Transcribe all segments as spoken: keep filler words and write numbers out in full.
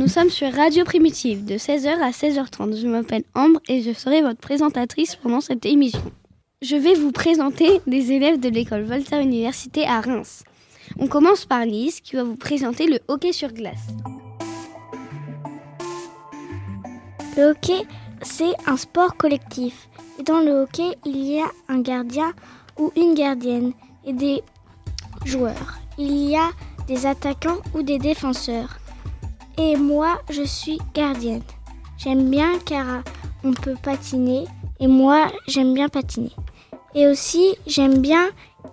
Nous sommes sur Radio Primitive de seize heures à seize heures trente. Je m'appelle Ambre et je serai votre présentatrice pendant cette émission. Je vais vous présenter des élèves de l'école Voltaire Université à Reims. On commence par Lise qui va vous présenter le hockey sur glace. Le hockey, c'est un sport collectif. Et dans le hockey, il y a un gardien ou une gardienne et des joueurs. Il y a des attaquants ou des défenseurs. Et moi, je suis gardienne. J'aime bien car on peut patiner et moi, j'aime bien patiner. Et aussi, j'aime bien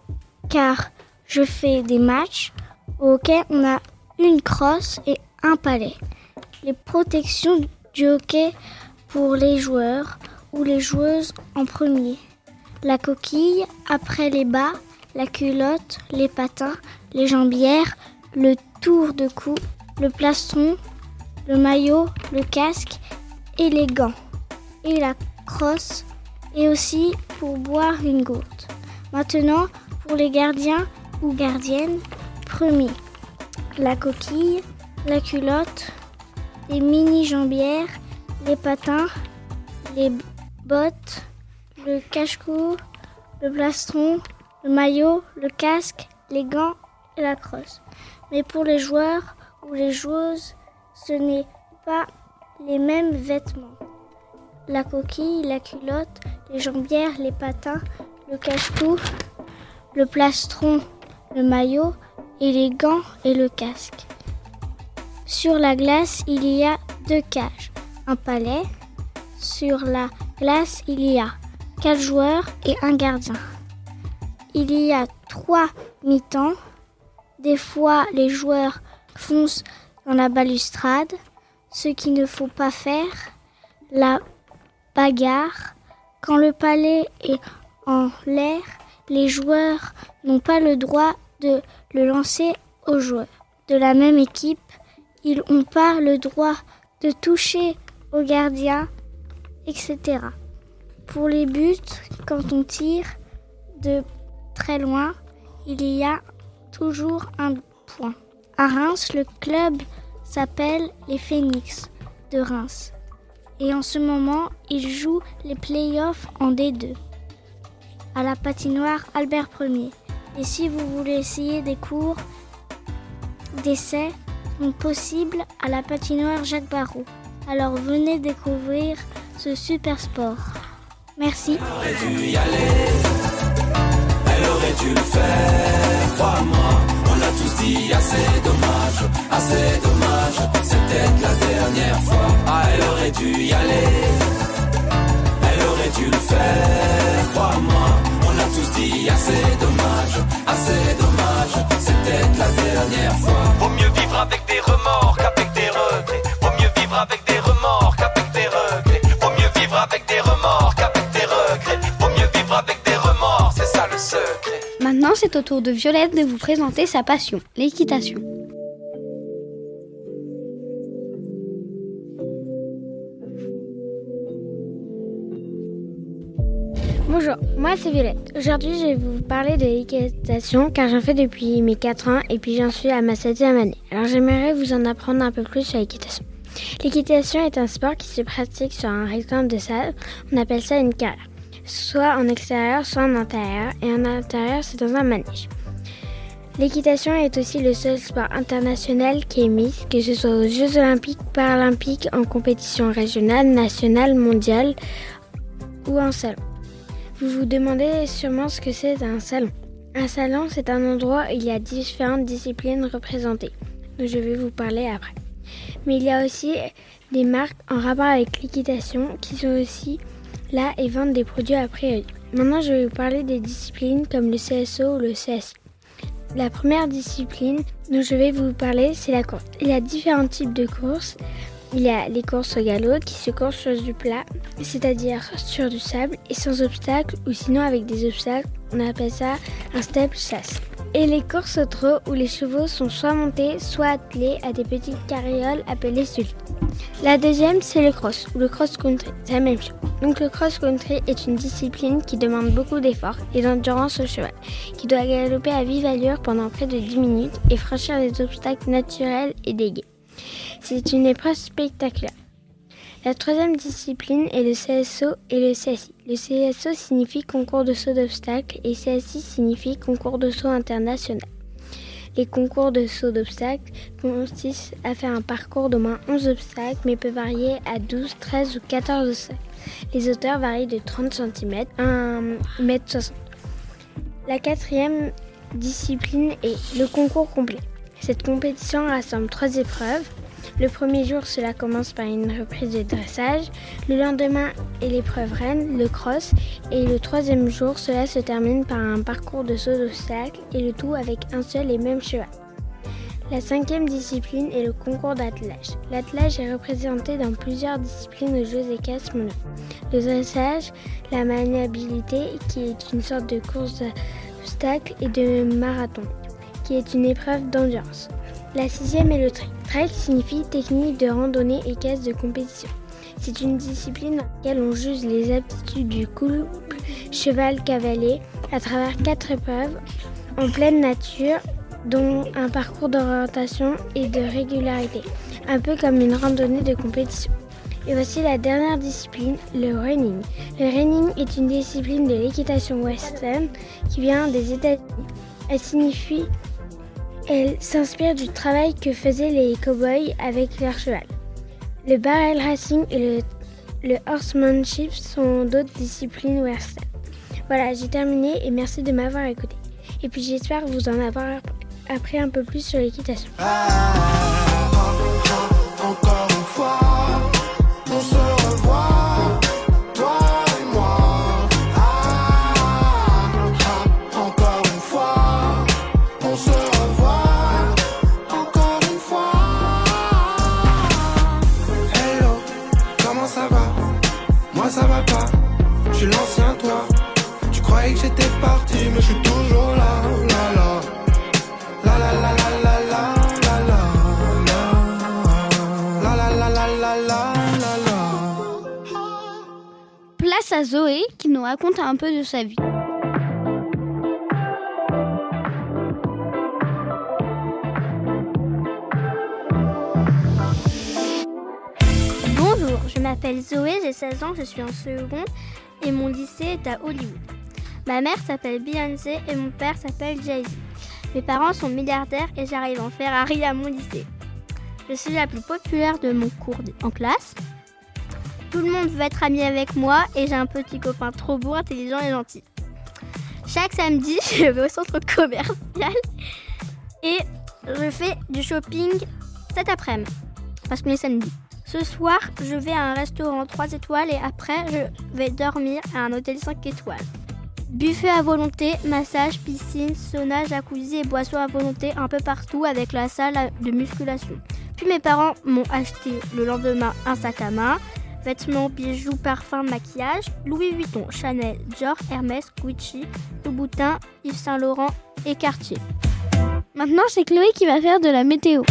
car je fais des matchs. Au hockey, on a une crosse et un palet. Les protections du hockey pour les joueurs ou les joueuses en premier. La coquille, après les bas, la culotte, les patins, les jambières, le tour de cou, le plastron, le maillot, le casque et les gants. Et la crosse, et aussi pour boire une gourde. Maintenant, pour les gardiens ou gardiennes, premier, la coquille, la culotte, les mini-jambières, les patins, les bottes, le cache-cou, le plastron, le maillot, le casque, les gants et la crosse. Mais pour les joueurs ou les joueuses, ce n'est pas les mêmes vêtements. La coquille, la culotte, les jambières, les patins, le cache-cou, le plastron, le maillot et les gants et le casque. Sur la glace, il y a deux cages, un palet. Sur la glace, il y a quatre joueurs et un gardien. Il y a trois mi-temps. Des fois, les joueurs foncent dans la balustrade, ce qu'il ne faut pas faire. La bagarre. Quand le palet est en l'air, les joueurs n'ont pas le droit de le lancer aux joueurs de la même équipe. Ils n'ont pas le droit de toucher au gardien, et cetera. Pour les buts, quand on tire de très loin, il y a toujours un point. À Reims, le club s'appelle les Phénix de Reims. Et en ce moment, ils jouent les play-offs en D deux à la patinoire Albert Ier. Et si vous voulez essayer des cours d'essai, sont possibles à la patinoire Jacques Barrault. Alors venez découvrir ce super sport. Merci. Elle aurait dû y aller, elle aurait dû le faire, crois-moi. On a tous dit assez dommage, assez dommage, c'est peut-être la dernière fois. Ah, elle aurait dû y aller, elle aurait dû le faire, crois-moi. On a tous dit assez dommage, assez dommage, c'est peut-être la dernière fois. Vaut mieux vivre avec des remords qu'avec des regrets. Vaut mieux vivre avec des remords qu'avec des regrets. Vaut mieux vivre avec des remords qu'avec des regrets. Vaut mieux vivre avec des remords, c'est ça le secret. Maintenant, c'est au tour de Violette de vous présenter sa passion, l'équitation. Bonjour, moi c'est Violette. Aujourd'hui je vais vous parler de l'équitation car j'en fais depuis mes quatre ans et puis j'en suis à ma septième année. Alors j'aimerais vous en apprendre un peu plus sur l'équitation. L'équitation est un sport qui se pratique sur un rectangle de salle, on appelle ça une carrière. Soit en extérieur, soit en intérieur, et en intérieur c'est dans un manège. L'équitation est aussi le seul sport international qui est mis, que ce soit aux Jeux Olympiques, Paralympiques, en compétition régionale, nationale, mondiale ou en salon. Vous vous demandez sûrement ce que c'est un salon. Un salon, c'est un endroit où il y a différentes disciplines représentées, dont je vais vous parler après. Mais il y a aussi des marques en rapport avec l'équitation qui sont aussi là et vendent des produits à prix réduit. Maintenant, je vais vous parler des disciplines comme le C S O ou le C S I. La première discipline dont je vais vous parler, c'est la course. Il y a différents types de courses. Il y a les courses au galop qui se courent sur du plat, c'est-à-dire sur du sable et sans obstacle, ou sinon avec des obstacles, on appelle ça un steeple chasse. Et les courses au trot où les chevaux sont soit montés, soit attelés à des petites carrioles appelées sulky. La deuxième, c'est le cross ou le cross-country, c'est la même chose. Donc le cross-country est une discipline qui demande beaucoup d'efforts et d'endurance au cheval, qui doit galoper à vive allure pendant près de dix minutes et franchir des obstacles naturels et dégués. C'est une épreuve spectaculaire. La troisième discipline est le C S O et le C S I. Le C S O signifie concours de saut d'obstacles et C S I signifie concours de saut international. Les concours de saut d'obstacles consistent à faire un parcours d'au moins onze obstacles, mais peut varier à douze, treize ou quatorze obstacles. Les hauteurs varient de trente centimètres à un mètre soixante. La quatrième discipline est le concours complet. Cette compétition rassemble trois épreuves. Le premier jour, cela commence par une reprise de dressage. Le lendemain est l'épreuve reine, le cross. Et le troisième jour, cela se termine par un parcours de saut d'obstacles et le tout avec un seul et même cheval. La cinquième discipline est le concours d'attelage. L'attelage est représenté dans plusieurs disciplines aux Jeux équestres mondiaux. Le dressage, la maniabilité, qui est une sorte de course d'obstacles, et de marathon, qui est une épreuve d'endurance. La sixième est le trail. Trail signifie technique de randonnée équestre de compétition. C'est une discipline dans laquelle on juge les aptitudes du couple cheval-cavalier à travers quatre épreuves en pleine nature, dont un parcours d'orientation et de régularité, un peu comme une randonnée de compétition. Et voici la dernière discipline, le running. Le running est une discipline de l'équitation western qui vient des États-Unis. Elle signifie Elle s'inspire du travail que faisaient les cow-boys avec leur cheval. Le barrel racing et le, le horsemanship sont d'autres disciplines western. Voilà, j'ai terminé et merci de m'avoir écouté. Et puis j'espère vous en avoir appris un peu plus sur l'équitation. Ah, encore une fois, on se revoit, toi et moi. Ah, encore une fois, on se revoit, encore une fois. Hello, comment ça va? Moi ça va pas, je suis l'ancien toi. Tu croyais que j'étais parti, mais je suis toujours là, là, là. La la la la la la la la la la la la la la. Place à Zoé qui nous raconte un peu de sa vie. Bonjour, je m'appelle Zoé, j'ai seize ans, je suis en seconde et mon lycée est à Hollywood. Ma mère s'appelle Beyoncé et mon père s'appelle Jay-Z. Mes parents sont milliardaires et j'arrive en Ferrari à mon lycée. Je suis la plus populaire de mon cours en classe. Tout le monde veut être ami avec moi et j'ai un petit copain trop beau, intelligent et gentil. Chaque samedi, je vais au centre commercial et je fais du shopping cet après-midi parce qu'on est samedi. Ce soir, je vais à un restaurant trois étoiles et après, je vais dormir à un hôtel cinq étoiles. Buffet à volonté, massage, piscine, sauna, jacuzzi et boissons à volonté un peu partout avec la salle de musculation. Puis mes parents m'ont acheté le lendemain un sac à main, vêtements, bijoux, parfums, maquillage, Louis Vuitton, Chanel, Dior, Hermès, Gucci, Louboutin, Yves Saint Laurent et Cartier. Maintenant, c'est Chloé qui va faire de la météo.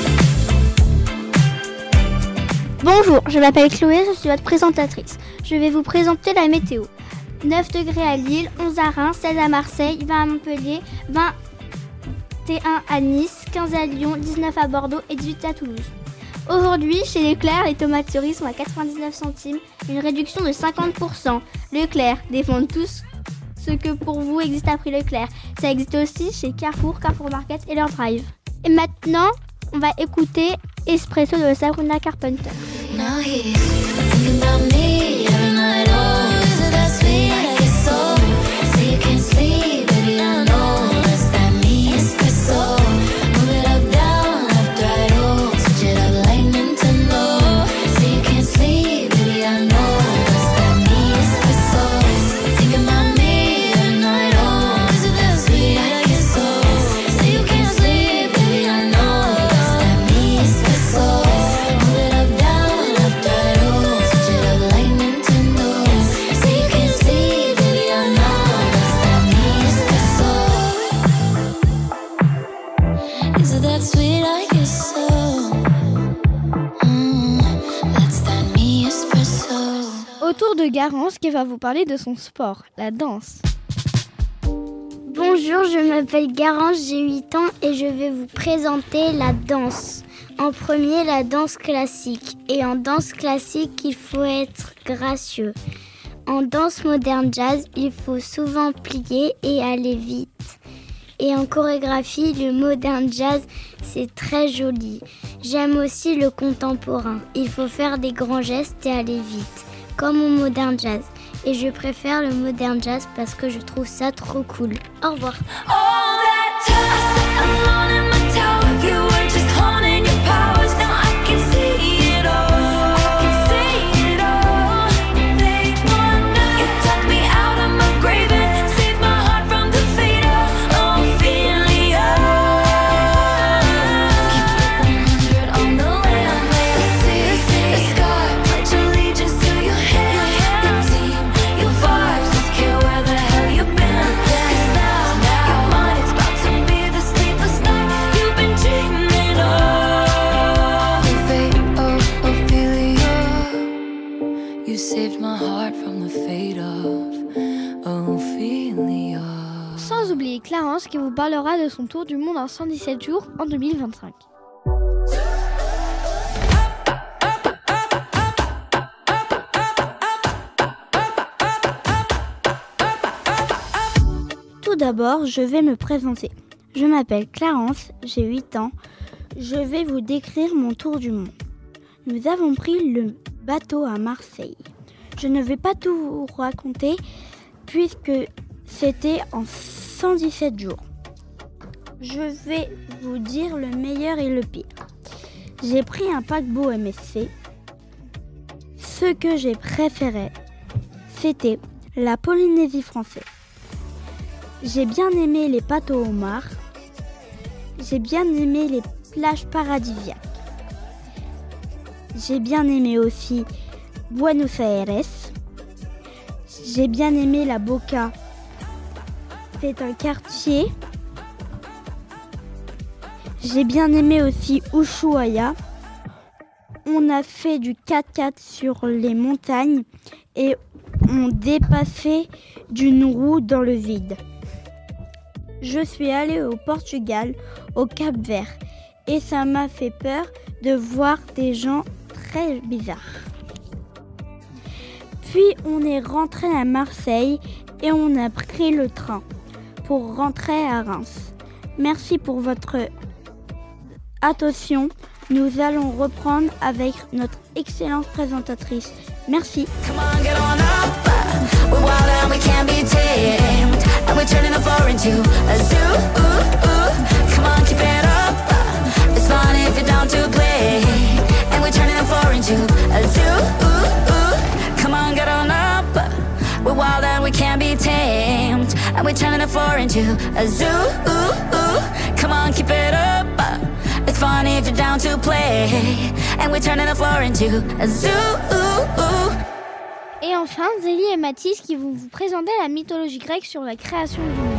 Bonjour, je m'appelle Chloé, je suis votre présentatrice. Je vais vous présenter la météo. neuf degrés à Lille, onze à Reims, seize à Marseille, vingt à Montpellier, vingt et un à Nice, quinze à Lyon, dix-neuf à Bordeaux et dix-huit à Toulouse. Aujourd'hui, chez Leclerc, les tomates cerises sont à quatre-vingt-dix-neuf centimes, une réduction de cinquante pour cent. Leclerc, défendent tous ce que pour vous existe à prix Leclerc. Ça existe aussi chez Carrefour, Carrefour Market et leur Drive. Et maintenant, on va écouter Espresso de Sabrina Carpenter. Now he's thinking about me every night. Oh, is it that sweet? I guess so. So you can't sleep, baby, I know. That's that me espresso. Move it up, down, left, right, oh. Switch it up like Nintendo. So you can't sleep, baby, I know. That's that me espresso. Thinking about me every night. Oh, is it that sweet? I guess so. So you can't sleep, baby, I know. That's that me espresso. Move it up, down, left, right, oh. Switch it up like Nintendo. So you can't sleep, baby, I know. That's that me espresso. Is it that sweet? I guess so. Mm, that's that me espresso. Autour de Garance qui va vous parler de son sport, la danse. Bonjour, je m'appelle Garance, j'ai huit ans et je vais vous présenter la danse. En premier, la danse classique. Et en danse classique, il faut être gracieux. En danse moderne jazz, il faut souvent plier et aller vite. Et en chorégraphie, le modern jazz, c'est très joli. J'aime aussi le contemporain. Il faut faire des grands gestes et aller vite, comme au modern jazz. Et je préfère le modern jazz parce que je trouve ça trop cool. Au revoir. All that time I sat alone in my tower, you were just honing your powers. Now I can see it all. I can see it all. Late one night, you took me out of my grave and saved my heart from the fate of Ophelia. Keep it one hundred on the land, lay a sea, the sky, pledge allegiance to your hand. Your team, your vibes, don't care where the hell you've been. 'Cause now, your mind is about to be the sleepless night you've been dreaming of. The fate of Ophelia. You saved my heart from the fate of Ophelia. Sans oublier Clarence qui vous parlera de son tour du monde en cent dix-sept jours en deux mille vingt-cinq. Tout d'abord, je vais me présenter. Je m'appelle Clarence, j'ai huit ans. Je vais vous décrire mon tour du monde. Nous avons pris le bateau à Marseille. Je ne vais pas tout vous raconter puisque c'était en cent dix-sept jours. Je vais vous dire le meilleur et le pire. J'ai pris un paquebot M S C. Ce que j'ai préféré, c'était la Polynésie française. J'ai bien aimé les pâtes au homard. J'ai bien aimé les plages paradisiaques. J'ai bien aimé aussi Buenos Aires. J'ai bien aimé la Boca. C'est un quartier. J'ai bien aimé aussi Ushuaia. On a fait du quatre-quatre sur les montagnes et on dépassait d'une roue dans le vide. Je suis allée au Portugal, au Cap-Vert, et ça m'a fait peur de voir des gens très bizarres. Puis on est rentré à Marseille et on a pris le train pour rentrer à Reims. Merci pour votre attention. Nous allons reprendre avec notre excellente présentatrice. Merci. Come on, get on up. We're wild and we can't be tamed. And we're turning the floor into a zoo. Ooh, ooh. Come on, keep it up. It's fun if you're down to play. And we're turning the floor into a zoo. Ooh, ooh. Come on, get on up. We're wild and we can't be tamed. And we're turning the floor into a zoo. Ooh, ooh. Come on, keep it up. It's fun if you're down to play. And we're turning the floor into a zoo. Et enfin, Zélie et Mathis qui vont vous présenter la mythologie grecque sur la création du monde.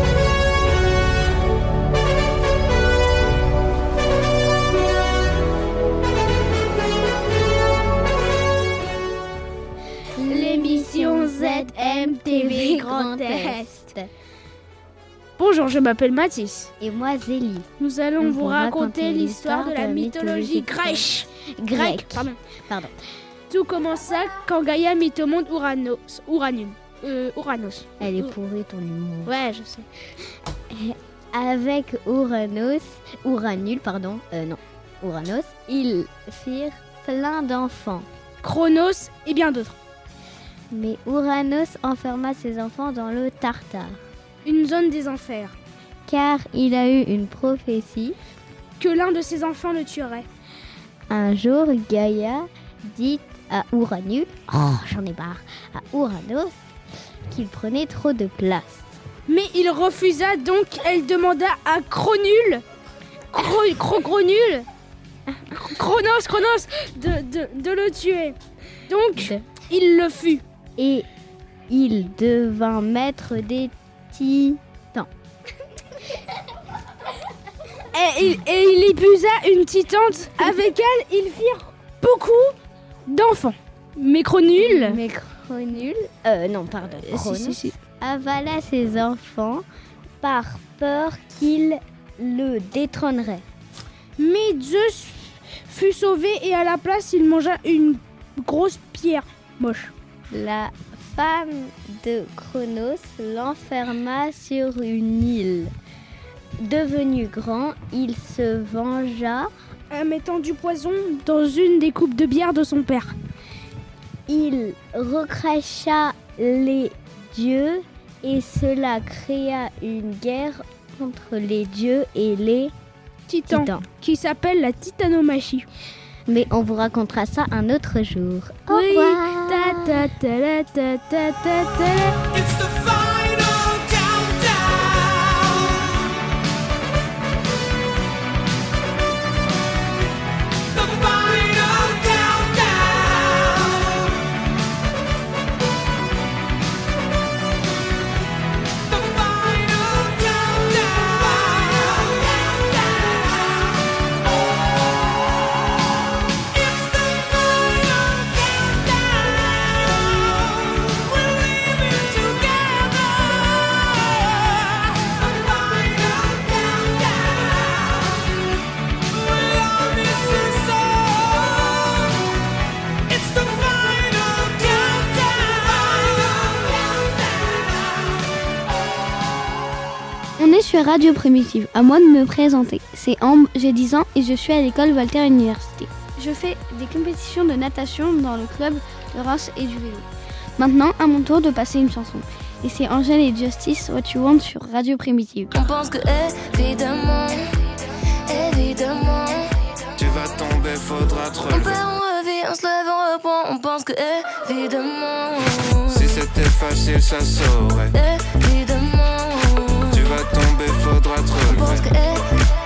L'émission Z M T V Grand Est. Bonjour, je m'appelle Mathis. Et moi Zélie. Nous allons Nous vous vous raconter raconter l'histoire de la mythologie grecque. Grecque. Pardon. Pardon. Tout commença quand Gaïa mit au monde Uranos. Uranus. Euh, Uranos. Elle est pourrie ton humour. Ouais, je sais. Avec Uranos, Uranus, pardon, euh, non, Uranos, ils firent plein d'enfants. Chronos et bien d'autres. Mais Uranos enferma ses enfants dans le Tartare, Une zone des enfers. car il a eu une prophétie. Que l'un de ses enfants le tuerait. Un jour, Gaïa dit à Uranus, oh j'en ai marre, à Uranos, qu'il prenait trop de place. Mais il refusa, donc elle demanda à Cronul, Cro- Cro- Cronul, Chronos, Chronos, de, de, de le tuer. Donc, De- il le fut. Et il devint maître des titans. Et, il- et il épousa une titante. Avec elle, ils firent beaucoup d'enfants. Mais Cronul, Mais Cronul, euh, non, pardon, Chronos, si, si, si. avala ses enfants par peur qu'il le détrônerait. mais Zeus fut sauvé et à la place, il mangea une grosse pierre moche. La femme de Cronos l'enferma sur une île. Devenu grand, il se vengea En mettant du poison dans une des coupes de bière de son père. Il recracha les dieux et cela créa une guerre entre les dieux et les Titan, titans. qui s'appelle la titanomachie. Mais on vous racontera ça un autre jour. Au Oui. revoir. Ta ta ta la ta ta ta ta. It's the final countdown. The final countdown. The final countdown. It's the final countdown. We're leaving together. The final countdown. We are missing some. It's the final countdown. On est sur Radio Primitive, à moi de me présenter. C'est Ambre, j'ai dix ans et je suis à l'école Voltaire Université. Je fais des compétitions de natation dans le club de Reims et du vélo. Maintenant, à mon tour de passer une chanson. Et c'est Angèle et Justice, What You Want sur Radio Primitive. On pense que évidemment, évidemment, Tu vas tomber, faudra te on relever. perd, on revit, on se lève, on reprend. On pense que évidemment, Si c'était facile, ça saurait. évidemment, Tu vas tomber, faudra te on pense relever. que